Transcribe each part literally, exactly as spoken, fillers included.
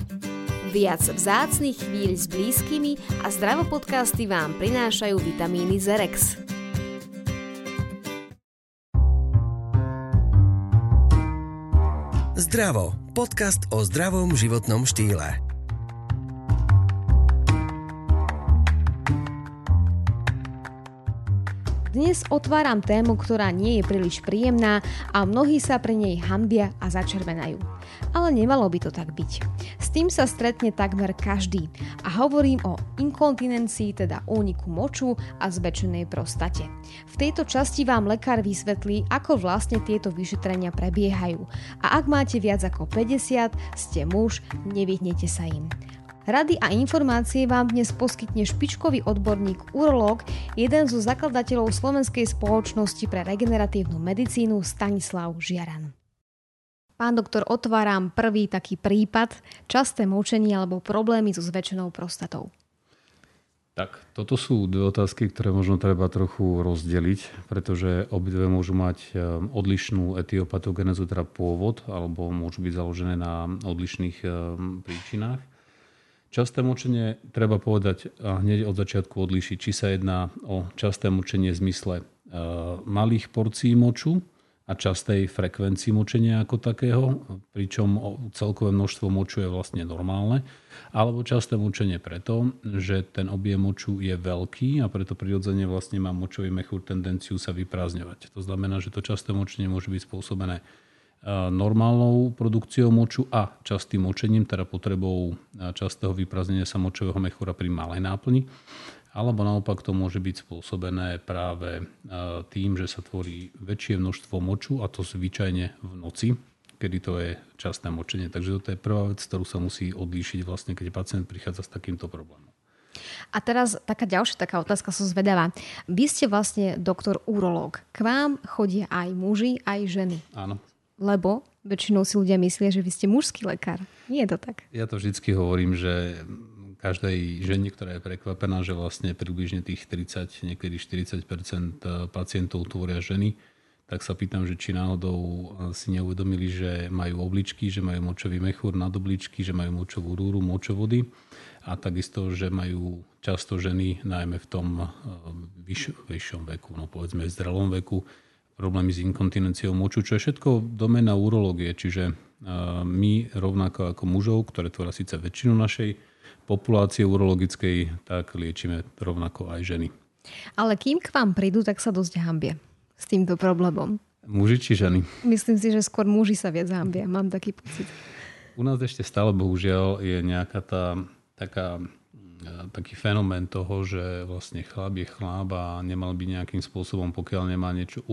Viac vzácnych chvíľ s blízkymi a Zdravo podcasty vám prinášajú vitamíny Zerex. Zdravo. Podcast o zdravom životnom štýle. Dnes otváram tému, ktorá nie je príliš príjemná a mnohí sa pri nej hanbia a začervenajú. Ale nemalo by to tak byť. S tým sa stretne takmer každý a hovorím o inkontinencii, teda úniku moču a zväčšenej prostate. V tejto časti vám lekár vysvetlí, ako vlastne tieto vyšetrenia prebiehajú. A ak máte viac ako päťdesiat, ste muž, nevyhnete sa im. Rady a informácie vám dnes poskytne špičkový odborník urológ, jeden zo zakladateľov Slovenskej spoločnosti pre regeneratívnu medicínu Stanislav Žiaran. Pán doktor, otváram prvý taký prípad, časté močenie alebo problémy so zväčšenou prostatou. Tak, toto sú dve otázky, ktoré možno treba trochu rozdeliť, pretože obidve môžu mať odlišnú etiopatogenézu, teda pôvod, alebo môžu byť založené na odlišných príčinách. Časté močenie treba povedať a hneď od začiatku odlíšiť, či sa jedná o časté močenie v zmysle e, malých porcií moču a častej frekvencii močenia ako takého, pričom celkové množstvo moču je vlastne normálne, alebo časté močenie preto, že ten objem moču je veľký a preto prirodzene vlastne má močový mechúr tendenciu sa vyprázdňovať. To znamená, že to časté močenie môže byť spôsobené normálnou produkciou moču a častým močením, teda potrebou častého vyprázdnenia sa močového mechúra pri malej náplni, alebo naopak to môže byť spôsobené práve tým, že sa tvorí väčšie množstvo moču, a to zvyčajne v noci, kedy to je časté močenie. Takže toto je prvá vec, ktorú sa musí odlíšiť vlastne, keď pacient prichádza s takýmto problémom. A teraz taká ďalšia taká otázka, som zvedavá. Vy ste vlastne doktor urológ. K vám chodia aj muži, aj ženy. Áno. Lebo väčšinou si ľudia myslia, že vy ste mužský lekár. Nie je to tak. Ja to vždycky hovorím, že každej žene, ktorá je prekvapená, že vlastne približne tých tridsať, niekedy štyridsať percent pacientov tvoria ženy, tak sa pýtam, že či náhodou si neuvedomili, že majú obličky, že majú močový mechúr nad obličky, že majú močovú rúru, močovody a takisto, že majú často ženy, najmä v tom vyš, vyššom veku, no povedzme v zrelom veku, problémy s inkontinenciou moču, čo je všetko doména urológie. Čiže my rovnako ako mužov, ktoré tvoria síce väčšinu našej populácie urologickej, tak liečíme rovnako aj ženy. Ale kým k vám prídu, tak sa dosť hanbia s týmto problémom. Muži či ženy? Myslím si, že skôr muži sa viac hanbia. Mám taký pocit. U nás ešte stále bohužiaľ je nejaká tá taká taký fenomén toho, že vlastne chlap je chlap a nemal by nejakým spôsobom, pokiaľ nemá niečo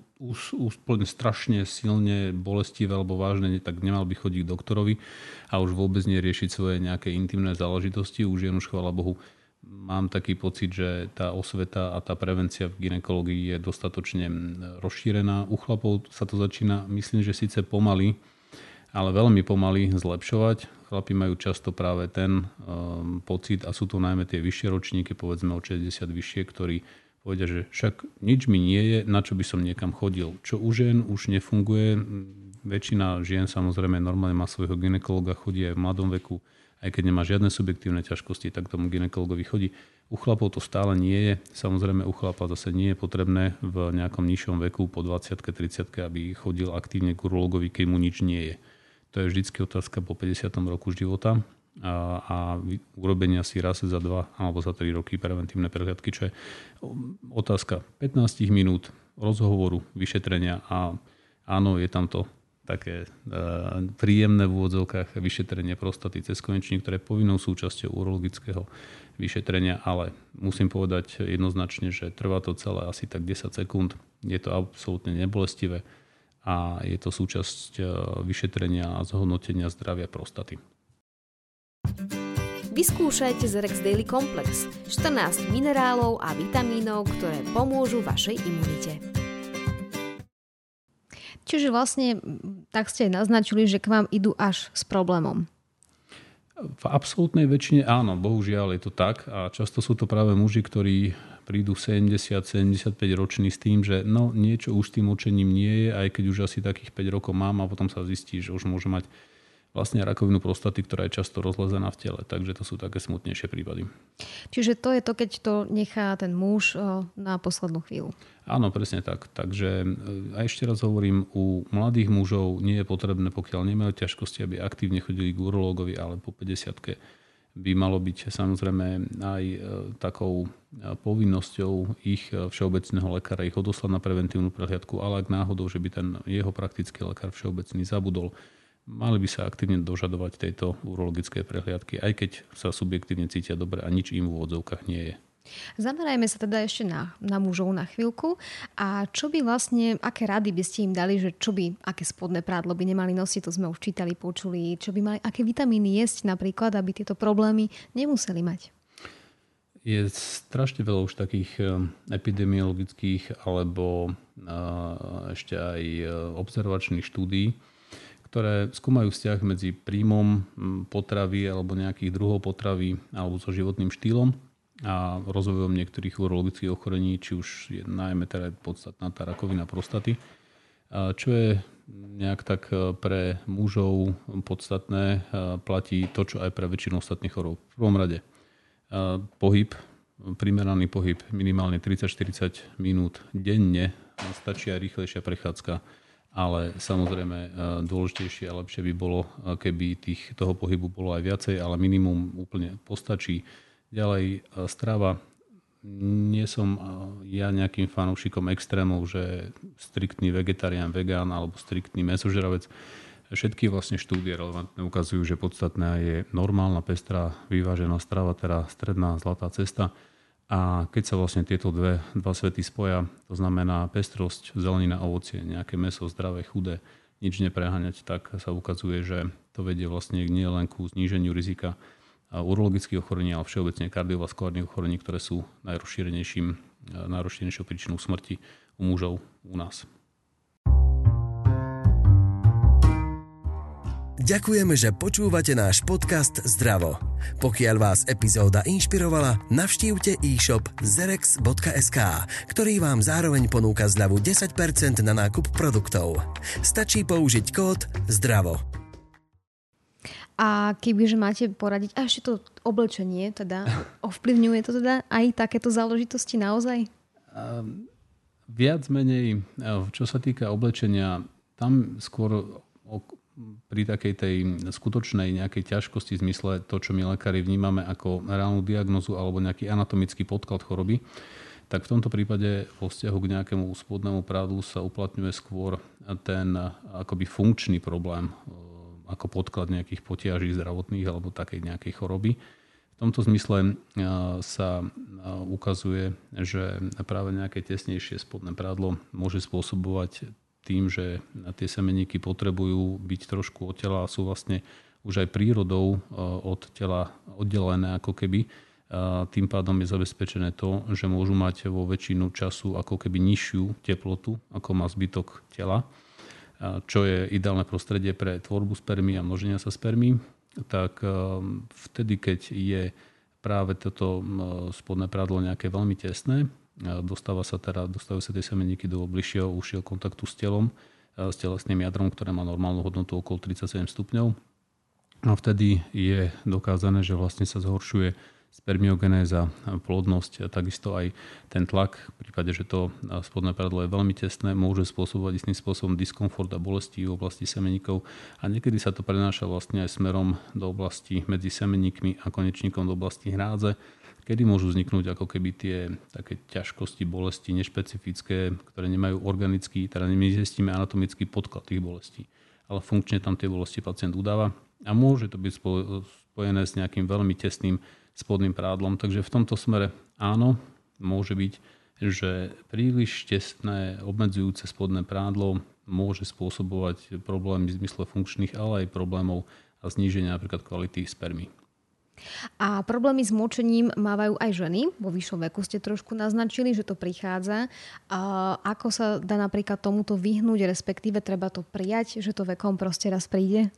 úplne strašne silne bolestivé alebo vážne, tak nemal by chodiť k doktorovi a už vôbec neriešiť svoje nejaké intimné záležitosti. Už žien už, chvála Bohu, mám taký pocit, že tá osveta a tá prevencia v gynekológii je dostatočne rozšírená. U chlapov sa to začína, myslím, že síce pomaly, ale veľmi pomaly zlepšovať. Chlapi majú často práve ten um, pocit a sú to najmä tie vyššie ročníky, povedzme od šesťdesiat vyššie, ktorí povedia, že však nič mi nie je, na čo by som niekam chodil. Čo u žien už nefunguje. Väčšina žien samozrejme normálne má svojho gynekologa, chodí aj v mladom veku, aj keď nemá žiadne subjektívne ťažkosti, tak tomu gynekologovi chodí. U chlapov to stále nie je. Samozrejme u chlapa zase nie je potrebné v nejakom nižšom veku po dvadsiatke, tridsiatke, aby chodil aktívne k urologovi, keď mu nič nie je. To je vždycky otázka po päťdesiatom roku života a, a urobenia si raz za dva alebo za tri roky preventívne prehliadky, čo je otázka pätnásť minút rozhovoru, vyšetrenia a áno, je tam to také e, príjemné v úvodzovkách vyšetrenie prostaty cez konečník, ktoré je povinnou súčasťou urologického vyšetrenia, ale musím povedať jednoznačne, že trvá to celé asi tak desať sekúnd. Je to absolútne nebolestivé a je to súčasť vyšetrenia a zhodnotenia zdravia prostaty. Vyskúšajte Zerex Daily Complex. štrnásť minerálov a vitamínov, ktoré pomôžu vašej imunite. Čiže vlastne tak ste naznačili, že k vám idú až s problémom. V absolútnej väčšine áno, bohužiaľ je to tak a často sú to práve muži, ktorí prídu sedemdesiat sedemdesiatpäť roční s tým, že no niečo už s tým močením nie je, aj keď už asi takých päť rokov mám a potom sa zistí, že už môže mať vlastne rakovinu prostaty, ktorá je často rozlezená v tele. Takže to sú také smutnejšie prípady. Čiže to je to, keď to nechá ten muž na poslednú chvíľu. Áno, presne tak. Takže a ešte raz hovorím, u mladých mužov nie je potrebné, pokiaľ nemajú ťažkosti, aby aktívne chodili k urológovi, ale po päťdesiatke by malo byť samozrejme aj takou povinnosťou ich všeobecného lekára ich odoslať na preventívnu prehliadku, ale ak náhodou, že by ten jeho praktický lekár všeobecný zabudol, mali by sa aktívne dožadovať tejto urologickej prehliadky, aj keď sa subjektívne cítia dobre a nič im v úvodzovkách nie je. Zamerajme sa teda ešte na, na mužov na chvíľku. A čo by vlastne, aké rady by ste im dali, že čo by, aké spodné prádlo by nemali nosiť, to sme už čítali, počuli, čo by mali, aké vitamíny jesť napríklad, aby tieto problémy nemuseli mať? Je strašne veľa už takých epidemiologických alebo ešte aj observačných štúdií, ktoré skúmajú vzťah medzi príjmom potravy alebo nejakých druhov potravy alebo so životným štýlom a rozvojom niektorých urologických ochorení, či už je najmä teda podstatná tá rakovina prostaty. Čo je nejak tak pre mužov podstatné, platí to, čo aj pre väčšinu ostatných chorôb. V prvom rade pohyb, primeraný pohyb minimálne tridsať až štyridsať minút denne, stačí aj rýchlejšia prechádzka. Ale samozrejme dôležitejšie a lepšie by bolo, keby tých, toho pohybu bolo aj viacej, ale minimum úplne postačí. Ďalej strava. Nie som ja nejakým fanúšikom extrémov, že striktný vegetarián, vegán alebo striktný mäsožravec. Všetky vlastne štúdie relevantné ukazujú, že podstatná je normálna, pestrá, vyvážená strava, teda stredná zlatá cesta. A keď sa vlastne tieto dve, dva svety spoja, to znamená pestrosť, zelenina, ovocie, nejaké mäso, zdravé, chudé, nič nepreháňať, tak sa ukazuje, že to vedie vlastne nie len ku zníženiu rizika urologických ochorení, ale všeobecne kardiovaskulárnych ochorení, ktoré sú najrozšírenejším, najrozšírenejšou príčinou smrti u mužov u nás. Ďakujeme, že počúvate náš podcast Zdravo. Pokiaľ vás epizóda inšpirovala, navštívte e-shop zerex bodka es ká, ktorý vám zároveň ponúka zľavu desať percent na nákup produktov. Stačí použiť kód ZDRAVO. A kebyže máte poradiť, a ešte to oblečenie, teda ovplyvňuje to teda aj takéto záležitosti naozaj? Um, viac menej, čo sa týka oblečenia, tam skôr pri takej tej skutočnej nejakej ťažkosti v zmysle to, čo my lekári vnímame ako reálnu diagnózu alebo nejaký anatomický podklad choroby, tak v tomto prípade vo vzťahu k nejakému spodnému prádlu sa uplatňuje skôr ten akoby funkčný problém ako podklad nejakých potiaží zdravotných alebo takej nejakej choroby. V tomto zmysle sa ukazuje, že práve nejaké tesnejšie spodné prádlo môže spôsobovať tým, že tie semeníky potrebujú byť trošku od tela a sú vlastne už aj prírodou od tela oddelené ako keby. Tým pádom je zabezpečené to, že môžu mať vo väčšinu času ako keby nižšiu teplotu, ako má zbytok tela, čo je ideálne prostredie pre tvorbu spermí a množenia sa spermí. Tak vtedy, keď je práve toto spodné prádlo nejaké veľmi tesné, Dostáva sa teda, dostávajú sa tie semeníky do bližšieho užšieho kontaktu s telom, s telesným jadrom, ktoré má normálnu hodnotu okolo tridsaťsedem stupňov. A vtedy je dokázané, že vlastne sa zhoršuje spermiogenéza, plodnosť, a takisto aj ten tlak. V prípade, že to spodné prádlo je veľmi tesné, môže spôsobovať istým spôsobom diskomfort a bolesti v oblasti semeníkov. A niekedy sa to prenáša vlastne aj smerom do oblasti medzi semeníkmi a konečníkom do oblasti hrádze, kedy môžu vzniknúť ako keby tie také ťažkosti, bolesti nešpecifické, ktoré nemajú organický, teda nezistíme anatomický podklad tých bolestí. Ale funkčne tam tie bolesti pacient udáva a môže to byť spojené s nejakým veľmi tesným spodným prádlom. Takže v tomto smere áno, môže byť, že príliš tesné, obmedzujúce spodné prádlo môže spôsobovať problémy v zmysle funkčných, ale aj problémov a zníženia napríklad kvality spermy. A problémy s močením mávajú aj ženy. Vo vyššom veku ste trošku naznačili, že to prichádza. A ako sa dá napríklad tomuto vyhnúť, respektíve treba to prijať, že to vekom proste raz príde?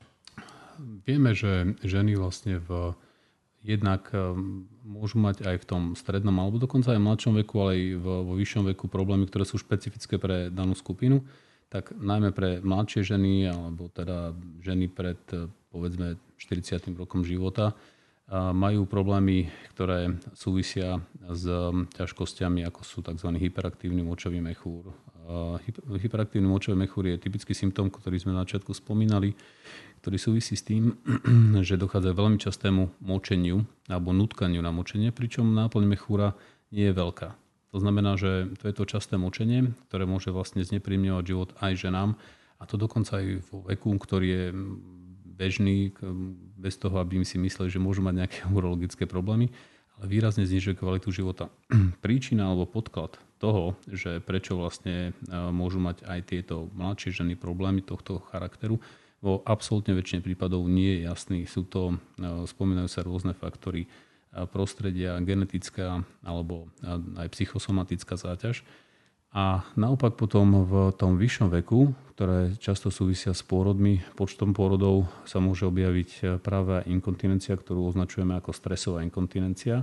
Vieme, že ženy vlastne v jednak môžu mať aj v tom strednom alebo dokonca aj v mladšom veku, ale aj vo vyššom veku problémy, ktoré sú špecifické pre danú skupinu. tak najmä pre mladšie ženy alebo teda ženy pred povedzme štyridsiatym rokom života majú problémy, ktoré súvisia s ťažkosťami, ako sú tzv. Hyperaktívny močový mechúr. Hyperaktívny močový mechúr je typický symptóm, ktorý sme na začiatku spomínali, ktorý súvisí s tým, že dochádza k veľmi častému močeniu alebo nutkaniu na močenie, pričom náplň mechúra nie je veľká. To znamená, že to je to časté močenie, ktoré môže vlastne znepríjemňovať život aj ženám, a to dokonca aj vo veku, ktorý je bežný, bez toho, aby si mysleli, že môžu mať nejaké urologické problémy, ale výrazne znižuje kvalitu života. Príčina alebo podklad toho, že prečo vlastne môžu mať aj tieto mladšie ženy problémy tohto charakteru, vo absolútne väčšine prípadov nie je jasný. Sú to, spomínajú sa rôzne faktory prostredia, genetická alebo aj psychosomatická záťaž. A naopak potom v tom vyššom veku, ktoré často súvisia s pôrodmi, počtom pôrodov sa môže objaviť práve inkontinencia, ktorú označujeme ako stresová inkontinencia.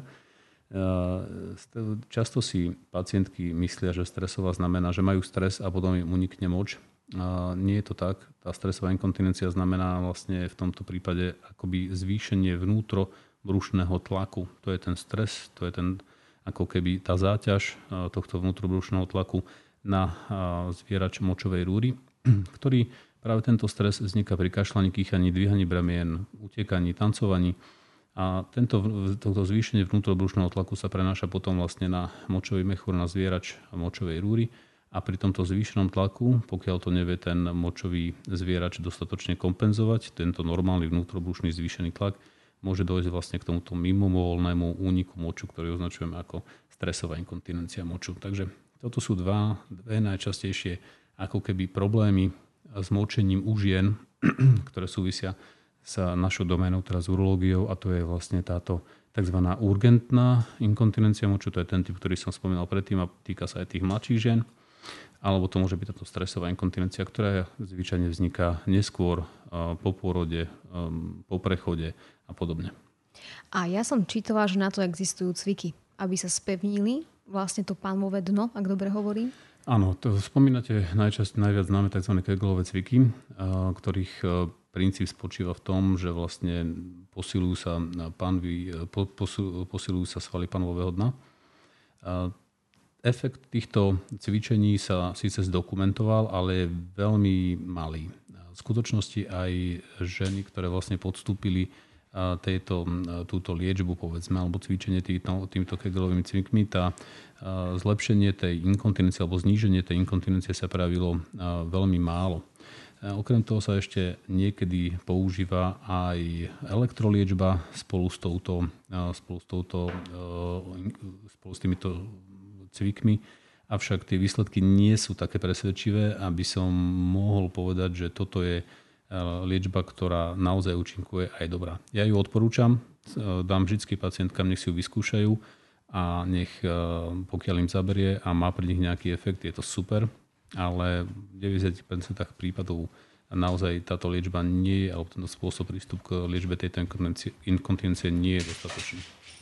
Často si pacientky myslia, že stresová znamená, že majú stres a potom im unikne moč. Nie je to tak. Tá stresová inkontinencia znamená vlastne v tomto prípade akoby zvýšenie vnútro brušného tlaku. To je ten stres, to je ten, ako keby tá záťaž tohto vnútrobrušného tlaku na zvierač močovej rúry, ktorý práve tento stres vzniká pri kašľaní, kýchaní, dvíhaní bramien, utekaní, tancovaní. A tento, toto zvýšenie vnútrobrušného tlaku sa prenáša potom vlastne na močový mechúr, na zvierač močovej rúry. A pri tomto zvýšenom tlaku, pokiaľ to nevie ten močový zvierač dostatočne kompenzovať, tento normálny vnútrobrušný zvýšený tlak, môže dojsť vlastne k tomuto mimovoľnému úniku moču, ktorý označujeme ako stresová inkontinencia moču. Takže toto sú dva, dve najčastejšie ako keby problémy s močením u žien, ktoré súvisia s našou doménou, teraz urológiou, a to je vlastne táto tzv. Urgentná inkontinencia moču, to je ten typ, ktorý som spomínal predtým a týka sa aj tých mladších žien. Alebo to môže byť táto stresová inkontinencia, ktorá zvyčajne vzniká neskôr po pôrode, po prechode a podobne. A ja som čítala, že na to existujú cviky, aby sa spevnili vlastne to pánvové dno, ak dobre hovorím. Áno, to spomínate najčasť, najviac známe tzv. Kegelové cviky, ktorých princíp spočíva v tom, že vlastne posilujú sa pánvy, posilujú sa svaly pánvového dna. Efekt týchto cvičení sa síce zdokumentoval, ale je veľmi malý. V skutočnosti aj ženy, ktoré vlastne podstúpili tejto, túto liečbu, povedzme, alebo cvičenie týmto, týmto kegelovými cvikmi, tá zlepšenie tej inkontinencie alebo zníženie tej inkontinencie sa pravilo veľmi málo. Okrem toho sa ešte niekedy používa aj elektroliečba spolu s touto, spolu s touto, spolu s týmito cvikmi, avšak tie výsledky nie sú také presvedčivé, aby som mohol povedať, že toto je liečba, ktorá naozaj účinkuje aj dobrá. Ja ju odporúčam, dám vždy pacientkám, nech si ju vyskúšajú a nech, pokiaľ im zaberie a má pre nich nejaký efekt, je to super, ale v deväťdesiat percent prípadov naozaj táto liečba nie je, alebo tento spôsob prístup k liečbe tejto inkontinencie nie je dostatočný.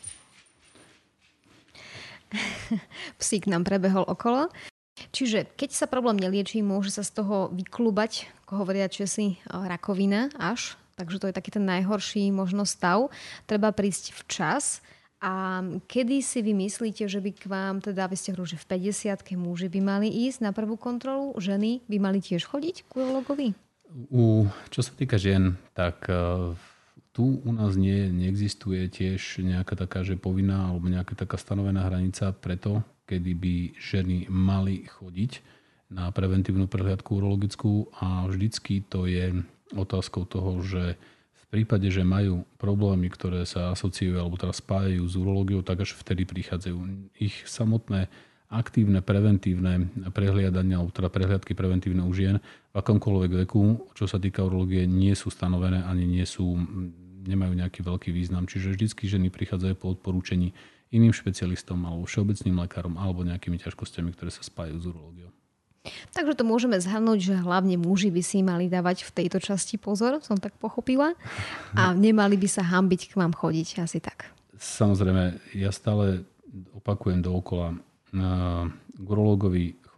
Psík nám prebehol okolo. Čiže keď sa problém neliečí, môže sa z toho vyklúbať, ako hovoria Česi, rakovina až. Takže to je taký ten najhorší možno stav. Treba prísť včas. A kedy si vy myslíte, že by k vám, teda vy ste hovorili, že v päťdesiatke muži by mali ísť na prvú kontrolu, ženy by mali tiež chodiť k urologovi? U, čo sa týka žien, tak uh, tu u nás nie, neexistuje tiež nejaká taká, že povinná alebo nejaká taká stanovená hranica preto, kedy by ženy mali chodiť na preventívnu prehliadku urologickú, a vždycky to je otázkou toho, že v prípade, že majú problémy, ktoré sa asociujú alebo teraz spájajú s urológiou, tak až vtedy prichádzajú. Ich samotné aktívne preventívne prehliadania alebo teda prehliadky preventívne u žien v akomkoľvek veku, čo sa týka urológie, nie sú stanovené ani nie sú, nemajú nejaký veľký význam. Čiže vždycky ženy prichádzajú po odporúčení iným špecialistom alebo všeobecným lekárom alebo nejakými ťažkosťami, ktoré sa spájajú s urológiou. Takže to môžeme zhrnúť, že hlavne muži by si mali dávať v tejto časti pozor, som tak pochopila, a nemali by sa hanbiť k vám chodiť, asi tak. Samozrejme, ja stále opakujem dookola, k urológovi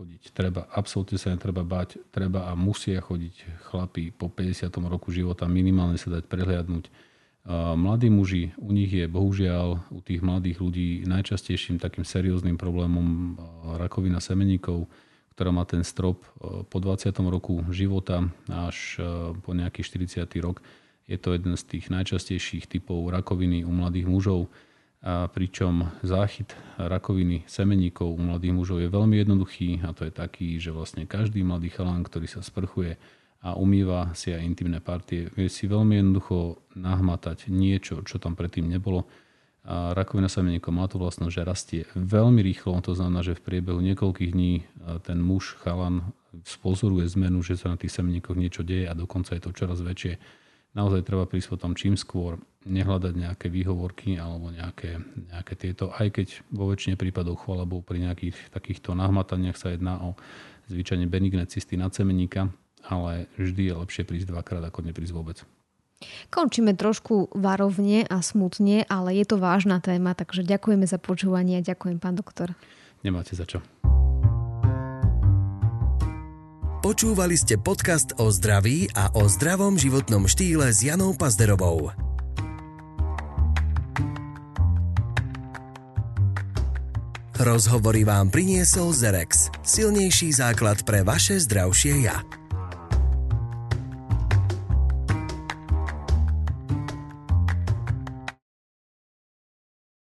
chodiť. Treba, absolútne sa netreba báť. Treba a musia chodiť chlapi po päťdesiatom roku života. Minimálne sa dať prehliadnúť. Mladí muži, u nich je bohužiaľ u tých mladých ľudí najčastejším takým serióznym problémom rakovina semeníkov, ktorá má ten strop po dvadsiatom roku života až po nejaký štyridsiaty rok. Je to jeden z tých najčastejších typov rakoviny u mladých mužov. A pričom záchyt rakoviny semeníkov u mladých mužov je veľmi jednoduchý a to je taký, že vlastne každý mladý chalán, ktorý sa sprchuje a umýva si aj intimné partie, vie si veľmi jednoducho nahmatať niečo, čo tam predtým nebolo. A rakovina semeníkov má tú vlastnosť, že rastie veľmi rýchlo, to znamená, že v priebehu niekoľkých dní ten muž, chalan spozoruje zmenu, že sa na tých semeníkoch niečo deje a dokonca je to čoraz väčšie. Naozaj treba prísť potom čím skôr, nehľadať nejaké výhovorky alebo nejaké, nejaké tieto, aj keď vo väčšine prípadov, chvála Bohu, pri nejakých takýchto nahmataniach sa jedná o zvyčajne benigné cysty nadsemeníka, ale vždy je lepšie prísť dvakrát, ako neprísť vôbec. Končíme trošku varovne a smutne, ale je to vážna téma, takže ďakujeme za počúvanie a ďakujem, pán doktor. Nemáte za čo. Počúvali ste podcast o zdraví a o zdravom životnom štýle s Janou Pazderovou. Rozhovory vám priniesol Zerex. Silnejší základ pre vaše zdravšie ja.